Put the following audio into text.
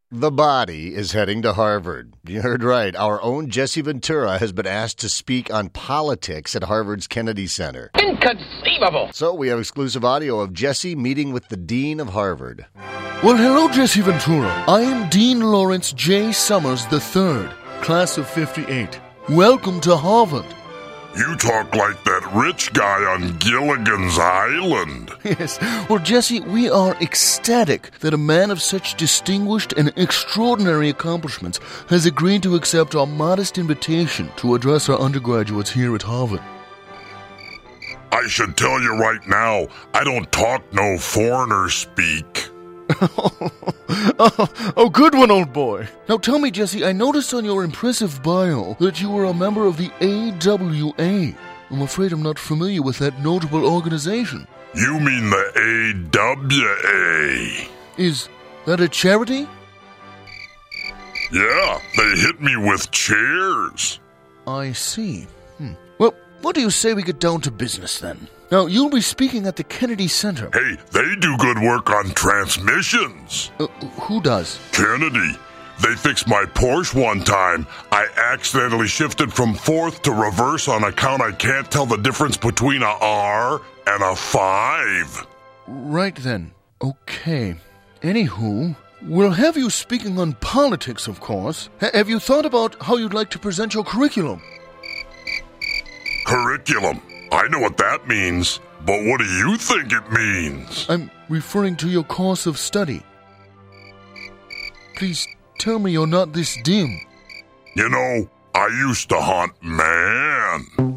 The body is heading to Harvard. You heard right. Our own Jesse Ventura has been asked to speak on politics at Harvard's Kennedy Center. Inconceivable! So we have exclusive audio of Jesse meeting with the dean of Harvard. Well, hello, Jesse Ventura. I am Dean Lawrence J. Summers III, class of 58. Welcome to Harvard. You talk like that rich guy on Gilligan's Island. Yes. Well, Jesse, we are ecstatic that a man of such distinguished and extraordinary accomplishments has agreed to accept our modest invitation to address our undergraduates here at Harvard. I should tell you right now, I don't talk no foreigner speak. Oh, good one, old boy. Now tell me, Jesse, I noticed on your impressive bio that you were a member of the AWA. I'm afraid I'm not familiar with that notable organization. You mean the AWA? Is that a charity? Yeah, they hit me with chairs. I see. Well, what do you say we get down to business then? Now, you'll be speaking at the Kennedy Center. Hey, they do good work on transmissions. Who does? Kennedy. They fixed my Porsche one time. I accidentally shifted from fourth to reverse on account I can't tell the difference between a R and a 5. Right then. Okay. Anywho, we'll have you speaking on politics, of course. Have you thought about how you'd like to present your curriculum? Curriculum. I know what that means, but what do you think it means? I'm referring to your course of study. Please tell me you're not this dim. You know, I used to hunt man.